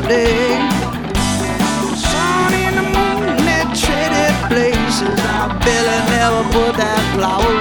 day. Sun in the moon, that traded places. Our Billy never put that flower